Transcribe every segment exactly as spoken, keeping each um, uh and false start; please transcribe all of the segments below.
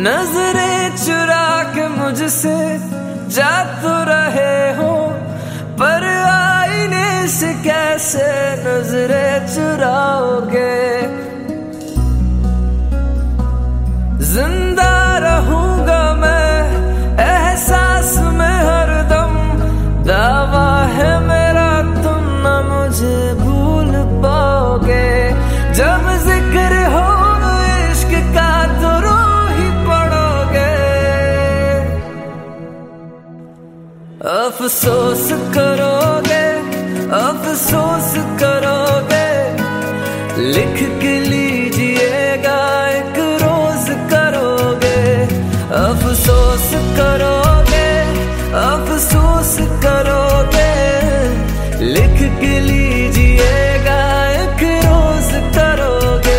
नजरें चुरा के मुझसे जा तो रहे हो, पर आईने से कैसे नजरें चुराओगे। जिंदा रहूंगा मैं एहसास में हरदम, दावा है मेरा तुम न मुझे भूल पाओगे। जब जिक्र हो इश्क का तो रो ही पड़ोगे। अफसोस करोगे, अफसोस करोगे, लिख के लीजिएगा एक रोज करोगे। अफसोस करोगे, अफसोस करोगे, लिख के लीजिएगा एक रोज करोगे।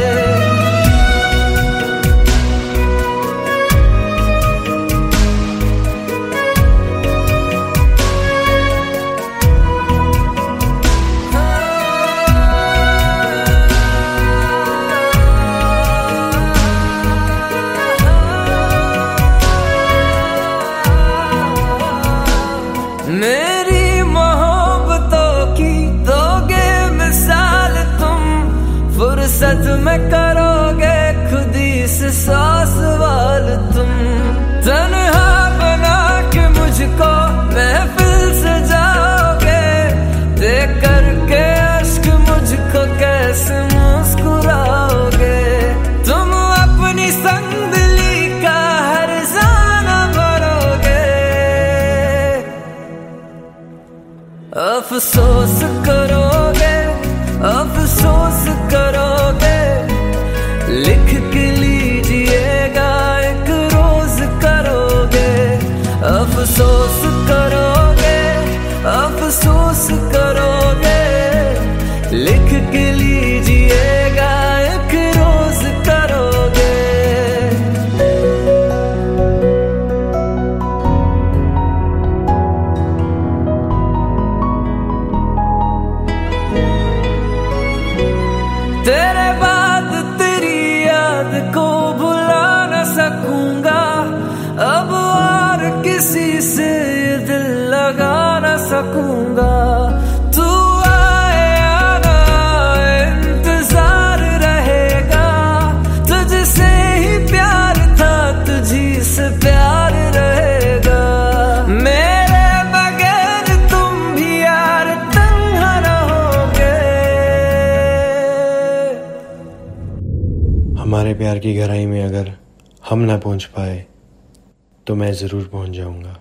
मेरी मोहब्बतों की दोगे मिसाल तुम, फुर्सत में करोगे खुदी से सौ सवाल तुम। तन्हा बना के मुझको महफिल से जाओगे, देख करके अश्क मुझको कैसे मुस्कुराओगे। तुम अपनी संदली का हर जाना भरोगे। अफसोस करोगे, अफसोस करोगे, लिख के लीजिएगा एक रोज करोगे। अफसोस करोगे, अफसोस करोगे, लिख के लीजिएगा एक रोज करोगे। तेरे बाद तेरी याद को भुला न सकूंगा, अब और किसी से दिल लगा न सकूंगा। तू आए या ना इंतजार रहेगा, तुझसे ही प्यार था तुझी से प्यार रहेगा। मेरे बगैर तुम भी यार तन्हा रहोगे। हमारे प्यार की गहराई में अगर हम ना पहुंच पाए तो मैं जरूर पहुंच जाऊंगा।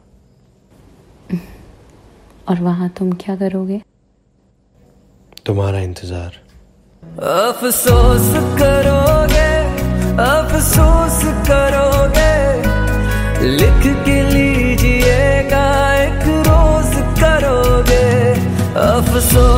और वहां तुम क्या करोगे? तुम्हारा इंतजार। अफसोस करोगे, अफसोस करोगे, लिख के लीजिएगा एक रोज करोगे। अफसोस